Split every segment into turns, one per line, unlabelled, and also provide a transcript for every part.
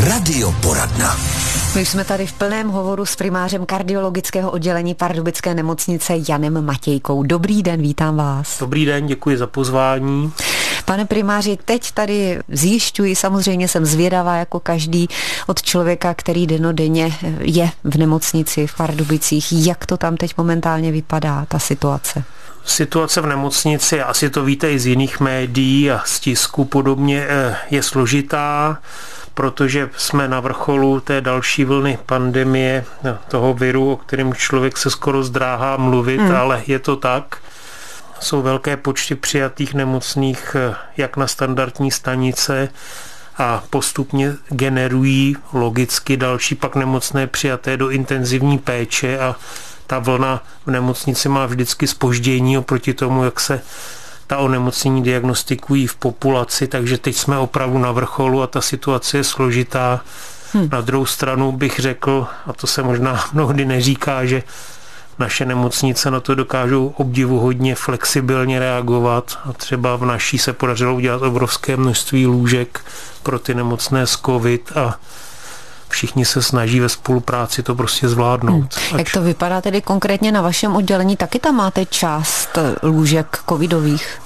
Radioporadna.
My jsme tady v plném hovoru s primářem kardiologického oddělení Pardubické nemocnice Janem Matějkou. Dobrý den, vítám vás.
Dobrý den, děkuji za pozvání.
Pane primáři, teď tady zjišťuji, samozřejmě jsem zvědavá jako každý od člověka, který dennodenně je v nemocnici v Pardubicích. Jak to tam teď momentálně vypadá, ta situace?
Situace v nemocnici, asi to víte i z jiných médií a z tisku podobně, je složitá, protože jsme na vrcholu té další vlny pandemie, toho viru, o kterém člověk se skoro zdráhá mluvit, ale je to tak. Jsou velké počty přijatých nemocných jak na standardní stanice a postupně generují logicky další pak nemocné přijaté do intenzivní péče a ta vlna v nemocnici má vždycky zpoždění oproti tomu, jak se ta onemocnění diagnostikují v populaci, takže teď jsme opravdu na vrcholu a ta situace je složitá. Na druhou stranu bych řekl, a to se možná mnohdy neříká, že naše nemocnice na to dokážou obdivuhodně flexibilně reagovat a třeba v naší se podařilo udělat obrovské množství lůžek pro ty nemocné s covid a všichni se snaží ve spolupráci to prostě zvládnout.
Jak to vypadá tedy konkrétně na vašem oddělení? Taky tam máte část lůžek covidových?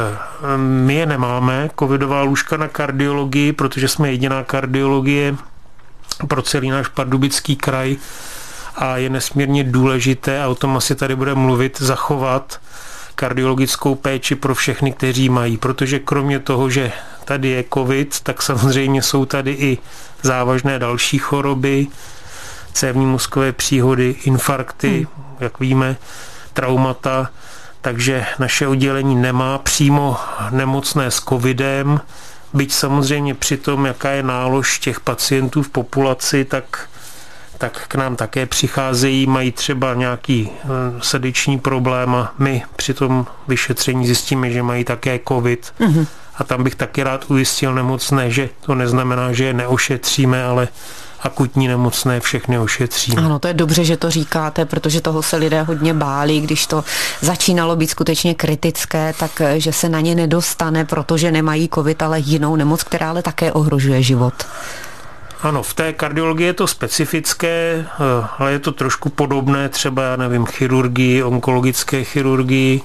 My je nemáme, covidová lůžka na kardiologii, protože jsme jediná kardiologie pro celý náš Pardubický kraj a je nesmírně důležité, a o tom asi tady budeme mluvit, zachovat kardiologickou péči pro všechny, kteří mají, protože kromě toho, že tady je covid, tak samozřejmě jsou tady i závažné další choroby, cévní mozkové příhody, infarkty, jak víme, traumata, takže naše oddělení nemá přímo nemocné s covidem, byť samozřejmě při tom, jaká je nálož těch pacientů v populaci, tak k nám také přicházejí, mají třeba nějaký srdeční problém a my při tom vyšetření zjistíme, že mají také covid. A tam bych taky rád ujistil nemocné, že to neznamená, že je neošetříme, ale akutní nemocné všechny ošetříme.
Ano, to je dobře, že to říkáte, protože toho se lidé hodně báli, když to začínalo být skutečně kritické, tak že se na ně nedostane, protože nemají covid, ale jinou nemoc, která ale také ohrožuje život.
Ano, v té kardiologii je to specifické, ale je to trošku podobné třeba, já nevím, chirurgii, onkologické chirurgii,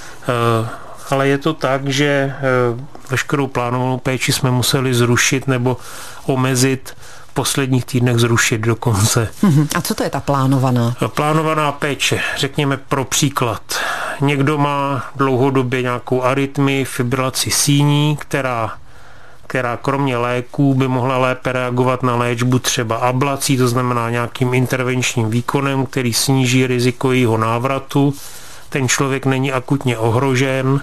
ale je to tak, že veškerou plánovanou péči jsme museli zrušit nebo omezit, v posledních týdnech zrušit dokonce.
A co to je ta plánovaná?
Plánovaná péče, řekněme pro příklad. Někdo má dlouhodobě nějakou arytmii, fibrilaci síní, která kromě léků by mohla lépe reagovat na léčbu třeba ablací, to znamená nějakým intervenčním výkonem, který sníží riziko jeho návratu. Ten člověk není akutně ohrožen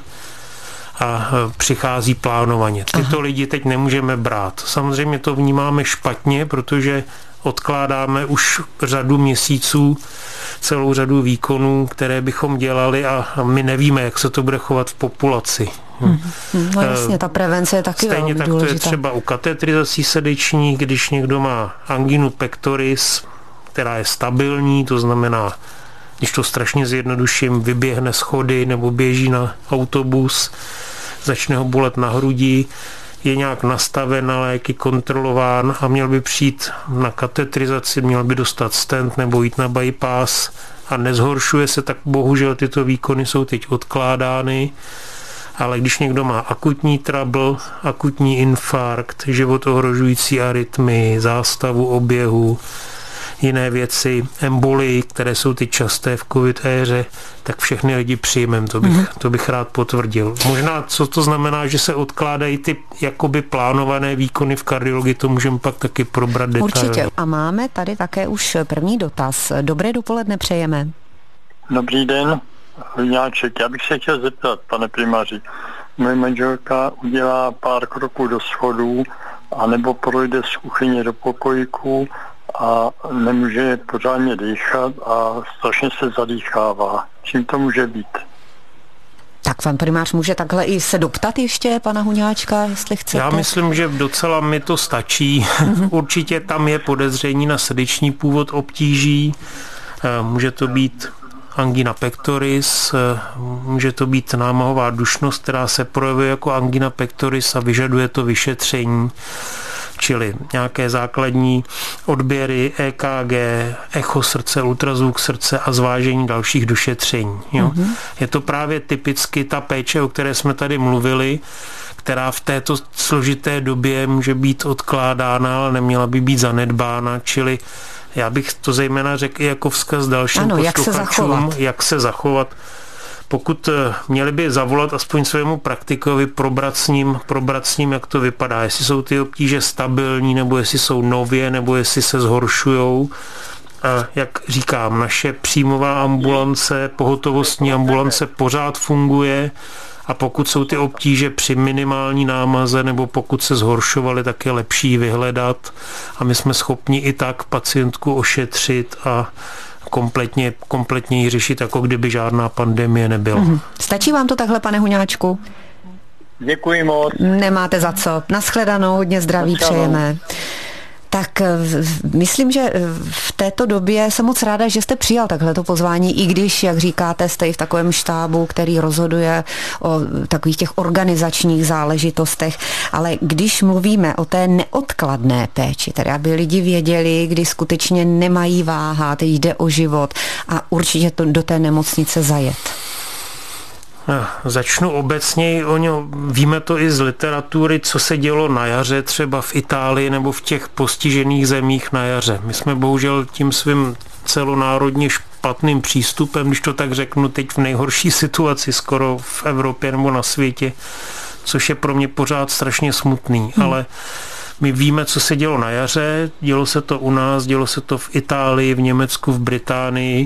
a přichází plánovaně. Tyto lidi teď nemůžeme brát. Samozřejmě to vnímáme špatně, protože odkládáme už řadu měsíců celou řadu výkonů, které bychom dělali a my nevíme, jak se to bude chovat v populaci.
No jasně, ta prevence je taky
stejně tak
důležitá.
To je třeba u katetrizací srdečních, když někdo má anginu pectoris, která je stabilní, to znamená, když to strašně zjednoduším, vyběhne schody nebo běží na autobus, začne ho bolet na hrudi, je nějak nastaven na léky, kontrolován a měl by přijít na katetrizaci, měl by dostat stent nebo jít na bypass a nezhoršuje se, tak bohužel tyto výkony jsou teď odkládány. Ale když někdo má akutní trouble, akutní infarkt, životohrožující arytmii, zástavu oběhu, jiné věci, embolii, které jsou ty časté v covid éře, tak všechny lidi přijmem, to bych rád potvrdil. Možná, co to znamená, že se odkládají ty jakoby plánované výkony v kardiologii, to můžeme pak taky probrat detailně.
Určitě. A máme tady také už první dotaz. Dobré dopoledne přejeme.
Dobrý den, Jáček. Já bych se chtěl zeptat, pane primáři. Moje manželka udělá pár kroků do schodů anebo projde z kuchyně do pokojíku a nemůže pořádně dýchat a strašně se zadýchává. Čím to může být?
Tak pan primář může takhle i se doptat ještě pana Huňáčka, jestli chcete.
Já myslím, že docela mi to stačí. Určitě tam je podezření na srdeční původ obtíží. Může to být angina pectoris, může to být námahová dušnost, která se projevuje jako angina pectoris a vyžaduje to vyšetření. čili nějaké základní odběry EKG, echo srdce, ultrazvuk srdce a zvážení dalších došetření. Jo? Je to právě typicky ta péče, o které jsme tady mluvili, která v této složité době může být odkládána, ale neměla by být zanedbána, čili já bych to zejména řekl i jako vzkaz dalším posluchačům, jak se zachovat. Pokud měli by zavolat aspoň svému praktikovi, probrat s ním, jak to vypadá, jestli jsou ty obtíže stabilní, nebo jestli jsou nově, nebo jestli se zhoršujou. A jak říkám, naše příjmová ambulance, pohotovostní ambulance pořád funguje, a pokud jsou ty obtíže při minimální námaze nebo pokud se zhoršovaly, tak je lepší vyhledat a my jsme schopni i tak pacientku ošetřit a kompletně ji řešit, jako kdyby žádná pandemie nebyla.
Stačí vám to takhle, pane Huňáčku?
Děkuji moc.
Nemáte za co. Naschledanou, hodně zdraví přejeme. Tak myslím, že v této době jsem moc ráda, že jste přijal takhle pozvání, i když, jak říkáte, jste i v takovém štábu, který rozhoduje o takových těch organizačních záležitostech, ale když mluvíme o té neodkladné péči, tedy aby lidi věděli, kdy skutečně nemají váhat, jde o život a určitě to do té nemocnice zajet.
Začnu obecněji, víme to i z literatury, co se dělo na jaře, třeba v Itálii nebo v těch postižených zemích na jaře. My jsme bohužel tím svým celonárodně špatným přístupem, když to tak řeknu, teď v nejhorší situaci skoro v Evropě nebo na světě, což je pro mě pořád strašně smutný, ale my víme, co se dělo na jaře, dělo se to u nás, dělo se to v Itálii, v Německu, v Británii.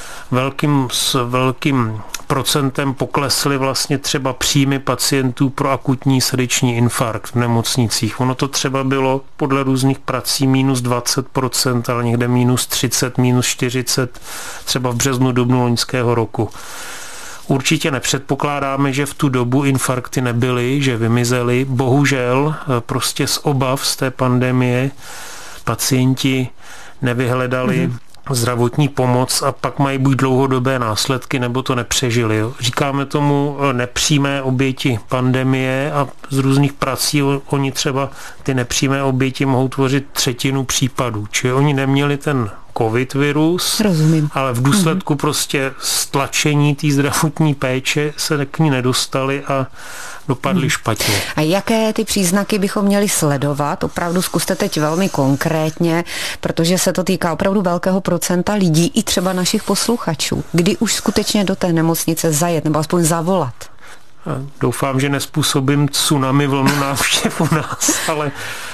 Velkým procentem poklesly vlastně třeba příjmy pacientů pro akutní srdeční infarkt v nemocnicích. Ono to třeba bylo podle různých prací -20%, ale někde -30, -40, třeba v březnu, dubnu loňského roku. Určitě nepředpokládáme, že v tu dobu infarkty nebyly, že vymizely. Bohužel prostě z obav z té pandemie pacienti nevyhledali zdravotní pomoc a pak mají buď dlouhodobé následky, nebo to nepřežili. Říkáme tomu nepřímé oběti pandemie a z různých prací oni třeba ty nepřímé oběti mohou tvořit 1/3 případů. Čili oni neměli ten covid virus, ale v důsledku prostě stlačení té zdravotní péče se k ní nedostali a dopadly špatně.
A jaké ty příznaky bychom měli sledovat? Opravdu zkuste teď velmi konkrétně, protože se to týká opravdu velkého procenta lidí, i třeba našich posluchačů. Kdy už skutečně do té nemocnice zajet nebo aspoň zavolat?
Doufám, že nespůsobím tsunami vlnu návštěv u nás, ale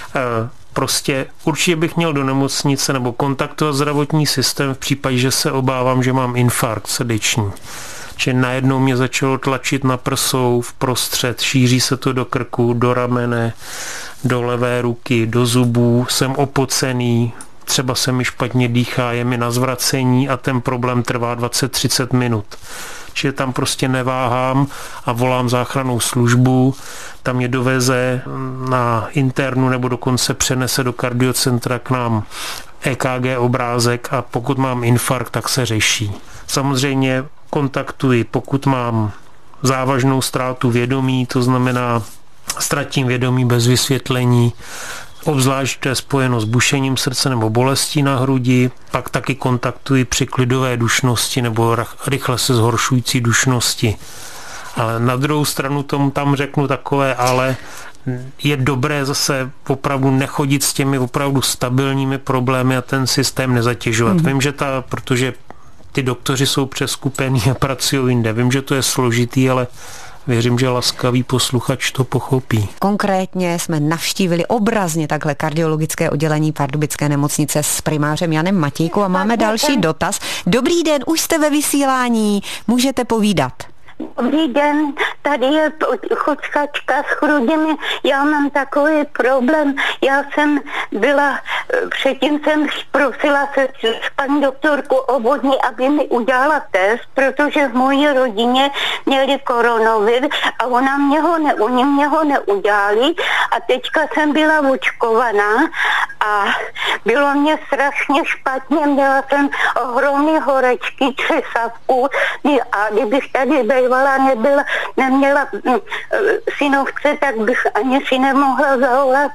prostě určitě bych měl do nemocnice nebo kontaktovat zdravotní systém v případě, že se obávám, že mám infarkt srdeční. Že najednou mě začalo tlačit na prsou vprostřed, šíří se to do krku, do ramene, do levé ruky, do zubů, jsem opocený, třeba se mi špatně dýchá, je mi na zvracení a ten problém trvá 20-30 minut. Čili tam prostě neváhám a volám záchrannou službu, tam mě doveze na internu nebo dokonce přenese do kardiocentra k nám EKG obrázek a pokud mám infarkt, tak se řeší. Samozřejmě kontaktuji, pokud mám závažnou ztrátu vědomí, to znamená ztratím vědomí bez vysvětlení, obzvlášť to je spojeno s bušením srdce nebo bolestí na hrudi, pak taky kontaktuji při klidové dušnosti nebo rychle se zhoršující dušnosti. Ale na druhou stranu tomu tam řeknu takové, ale je dobré zase opravdu nechodit s těmi opravdu stabilními problémy a ten systém nezatěžovat. Vím, že protože ty doktoři jsou přeskupení a pracují jinde. Vím, že to je složitý, ale věřím, že laskavý posluchač to pochopí.
Konkrétně jsme navštívili obrazně takhle kardiologické oddělení Pardubické nemocnice s primářem Janem Matějkou a máme další dotaz. Dobrý den, už jste ve vysílání, můžete povídat.
Dobrý den, tady je chodkačka s chrudimi. Já mám takový problém. Já jsem byla, předtím jsem prosila se paní doktorku obvodní, aby mi udělala test, protože v mojí rodině měli koronavir a oni mě ho neudělali a teďka jsem byla očkovaná a bylo mě strašně špatně, měla jsem ohromný horečky, třesavku a kdybych tady bývala, neměla synovce, tak bych ani si nemohla zavolat.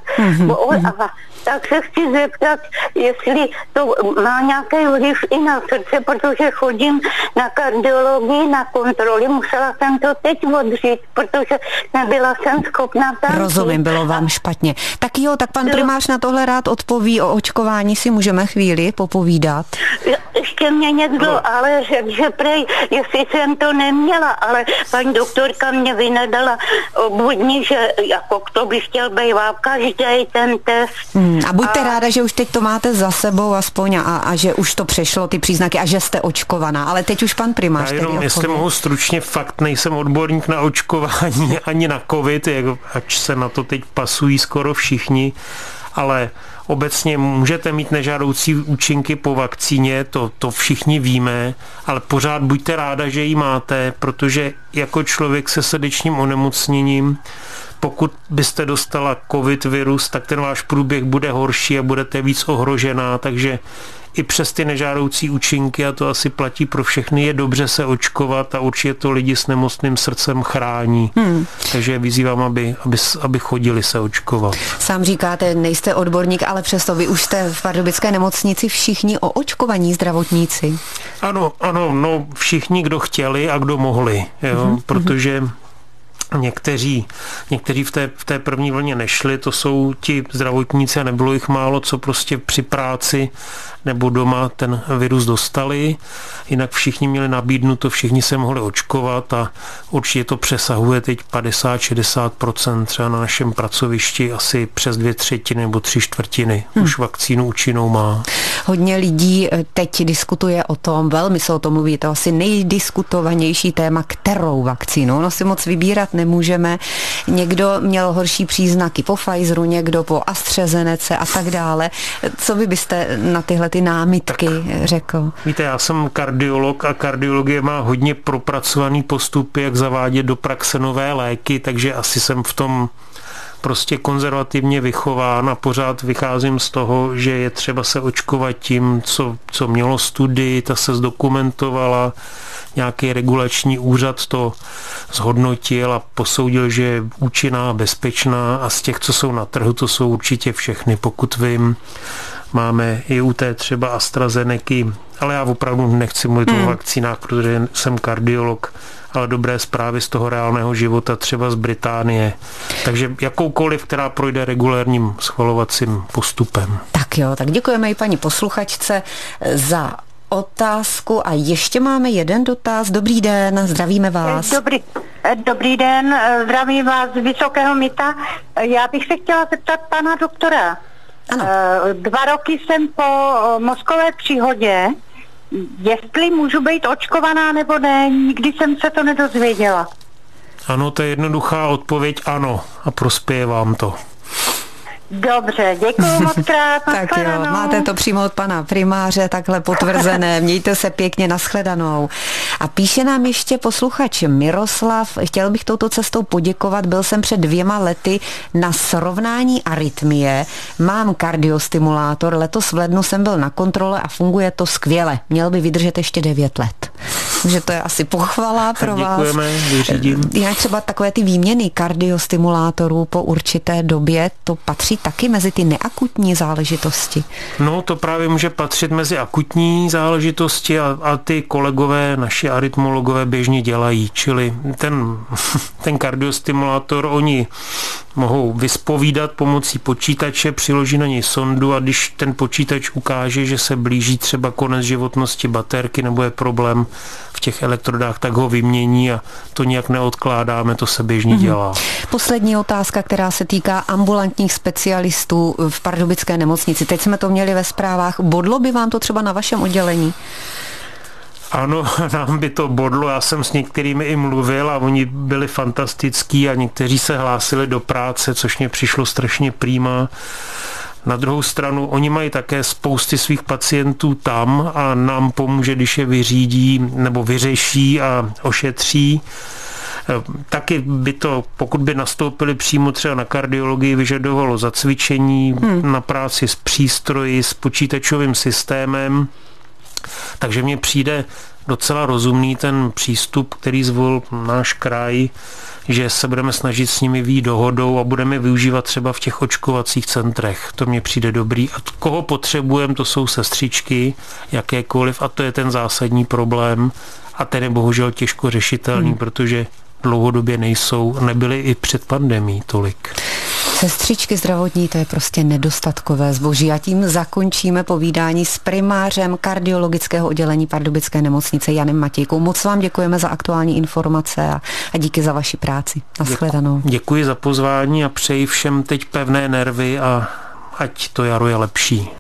Tak se chci zeptat, jestli to má nějaký vliv i na srdce, protože chodím na kardiologii, na kontroly. Musela jsem to teď odřít, protože nebyla jsem schopná tam.
Rozumím, bylo vám špatně. Tak jo, tak pan primář na tohle rád odpoví. O očkování si můžeme chvíli popovídat.
Ještě mě někdo ale řekl, že prej, jestli jsem to neměla, ale paní doktorka mě vynadala obvodní, že jako kdo by chtěl bývat každý ten test.
A buďte ráda, že už teď to máte za sebou aspoň a že už to přešlo ty příznaky a že jste očkovaná. Ale teď už pan primář.
Já jenom, jestli mohu stručně, fakt nejsem odborník na očkování ani na covid, ač se na to teď pasují skoro všichni, ale obecně můžete mít nežádoucí účinky po vakcíně, to všichni víme, ale pořád buďte ráda, že ji máte, protože jako člověk se srdečním onemocněním, pokud byste dostala covid virus, tak ten váš průběh bude horší a budete víc ohrožená, takže i přes ty nežádoucí účinky, a to asi platí pro všechny, je dobře se očkovat a určitě to lidi s nemocným srdcem chrání. Takže vyzývám, aby chodili se očkovat.
Sám říkáte, nejste odborník, ale přesto vy už jste v pardubické nemocnici všichni očkovaní zdravotníci.
Ano, no všichni, kdo chtěli a kdo mohli, jo, protože někteří v té první vlně nešli, to jsou ti zdravotníci a nebylo jich málo, co prostě při práci nebo doma ten virus dostali, jinak všichni měli nabídnuto, všichni se mohli očkovat a určitě to přesahuje teď 50-60%, třeba na našem pracovišti asi přes 2/3 nebo 3/4 už vakcínu účinnou má.
Hodně lidí teď diskutuje o tom, velmi se o tom mluví, to asi nejdiskutovanější téma, kterou vakcínu. Ono si moc vybírat nemůžeme. Někdo měl horší příznaky po Pfizeru, někdo po AstraZenece a tak dále. Co vy byste na tyhle ty námitky řekl?
Víte, já jsem kardiolog a kardiologie má hodně propracovaný postupy, jak zavádět do praxe nové léky, takže asi jsem v tom prostě konzervativně vychován a pořád vycházím z toho, že je třeba se očkovat tím, co mělo studii, ta se zdokumentovala, nějaký regulační úřad to zhodnotil a posoudil, že je účinná, bezpečná a z těch, co jsou na trhu, to jsou určitě všechny, pokud vím. Máme i u té třeba AstraZeneky, ale já opravdu nechci mluvit o vakcínách, protože jsem kardiolog, ale dobré zprávy z toho reálného života, třeba z Británie. Takže jakoukoliv, která projde regulérním schvalovacím postupem.
Tak jo, tak děkujeme i paní posluchačce za otázku a ještě máme jeden dotaz. Dobrý den, zdravíme vás.
Dobrý den, zdravím vás z Vysokého Mýta. Já bych se chtěla zeptat pana doktora.
Ano.
2 roky jsem po mozkové příhodě, jestli můžu být očkovaná nebo ne, nikdy jsem se to nedozvěděla.
Ano, to je jednoduchá odpověď, ano, a prospěje vám to.
Dobře, děkuji moc krát.
Tak jo, máte to přímo od pana primáře, takhle potvrzené. Mějte se pěkně, nashledanou. A píše nám ještě posluchač Miroslav, chtěl bych touto cestou poděkovat, byl jsem před 2 lety na srovnání arytmie, mám kardiostimulátor, letos v lednu jsem byl na kontrole a funguje to skvěle. Měl by vydržet ještě 9 let. Takže to je asi pochvala pro vás.
Děkujeme, vyřídím.
Jinak třeba takové ty výměny kardiostimulátorů po určité době, to patří taky mezi ty neakutní záležitosti? No,
to právě může patřit mezi akutní záležitosti a ty kolegové, naši arytmologové běžně dělají. Čili ten kardiostimulátor oni mohou vyspovídat pomocí počítače, přiloží na něj sondu a když ten počítač ukáže, že se blíží třeba konec životnosti baterky nebo je problém v těch elektrodách, tak ho vymění a to nějak neodkládáme, to se běžně dělá.
Poslední otázka, která se týká ambulantních specialistů v pardubické nemocnici. Teď jsme to měli ve zprávách. Bodlo by vám to třeba na vašem oddělení?
Ano, nám by to bodlo, já jsem s některými i mluvil a oni byli fantastický a někteří se hlásili do práce, což mě přišlo strašně prima. Na druhou stranu, oni mají také spousty svých pacientů tam a nám pomůže, když je vyřídí nebo vyřeší a ošetří. Taky by to, pokud by nastoupili přímo třeba na kardiologii, vyžadovalo zacvičení na práci s přístroji, s počítačovým systémem. Takže mně přijde docela rozumný ten přístup, který zvolil náš kraj, že se budeme snažit s nimi vyjít dohodou a budeme využívat třeba v těch očkovacích centrech. To mně přijde dobrý. A koho potřebujeme, to jsou sestřičky, jakékoliv, a to je ten zásadní problém. A ten je bohužel těžko řešitelný, protože dlouhodobě nebyly i před pandemií tolik.
Sestřičky zdravotní, to je prostě nedostatkové zboží. A tím zakončíme povídání s primářem kardiologického oddělení Pardubické nemocnice Janem Matějkou. Moc vám děkujeme za aktuální informace a díky za vaši práci. Nashledanou.
Děkuji za pozvání a přeji všem teď pevné nervy a ať to jaro je lepší.